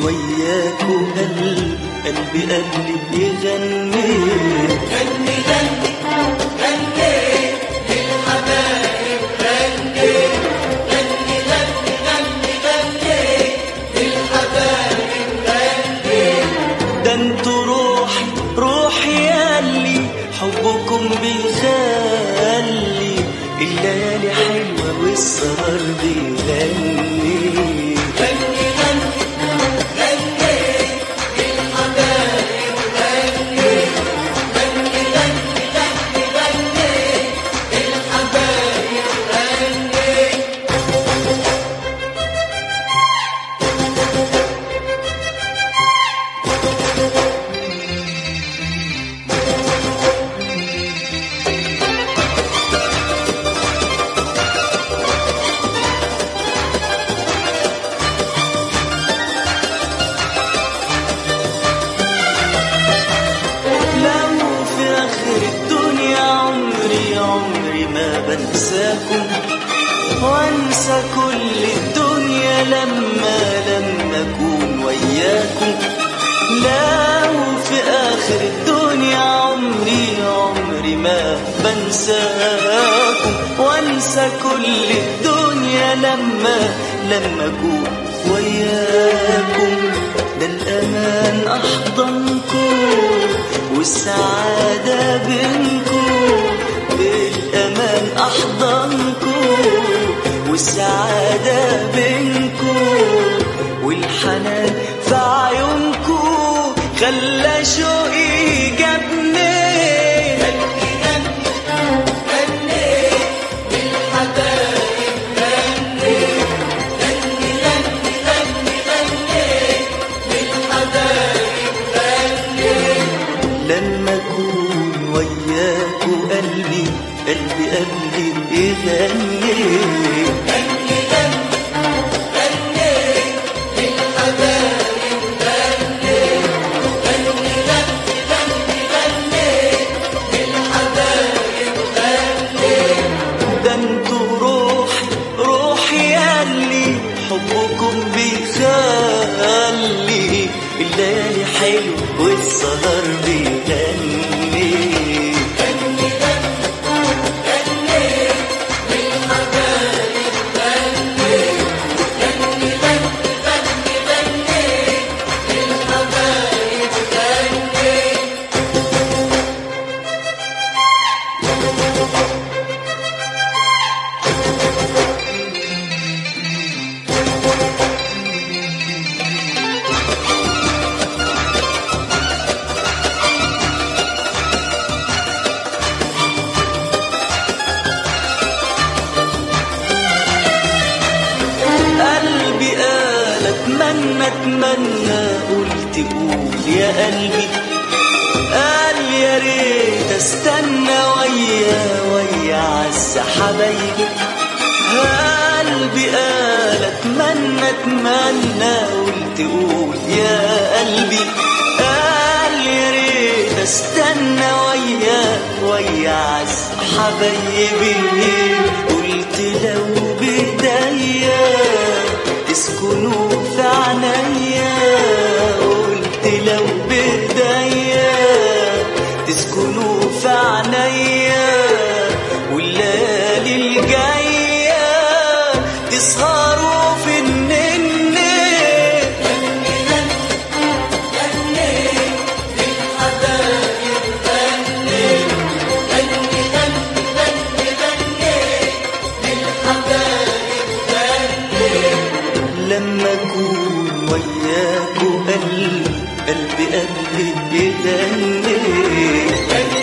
وياك قلبي يغني غني غني غني للحبايب غني غني غني غني غني للحبايب غني. ده انتوا روحي ياللي حبكم بيخلي الليالي حلوة والسهر بيغني. غني غني غني للحبايب غني غني غني غني غني للحبايب غني. عمري ما بنساكم وانسى كل الدنيا لما اكون وياكم. لو في اخر الدنيا عمري ما بنساكم وانسى كل الدنيا لما اكون وياكم. ده الامان احضنكم والسعادة بينكم، بالأمان أحضنكم والسعادة بينكم، والحنان في عيونكم خلى شوقي جابني. غني غني غني للحبايب غني غني غني غني غني للحبايب غني. لما أكون وياكوا قلبي يغني. غني غني غني للحبايب غني غني غني غني غني للحبايب غني. ده انتوا روحي ياللي حبكم بيخلي الليالي حلو والسهر بيغني. غني غني غني للحبايب غني غني غني غني غني للحبايب غني. قلبي قال اتمنى قلت قول يا قلبي. قال يا ريت استنى ويا عز حبايبي. قلبي قال اتمنى قلت قول يا قلبي. قال يا ريت استنى ويا عز حبايبي. قلت لو بايديا تسكنوا في عينيا. قلت لو بايديا تسكنوا في عينيا والليالي الجايه تسهروا في النني. غني غني غني للحبايب غني غني غني غني غني للحبايب غني. لما اكون وياكوا قلبي يغني. غني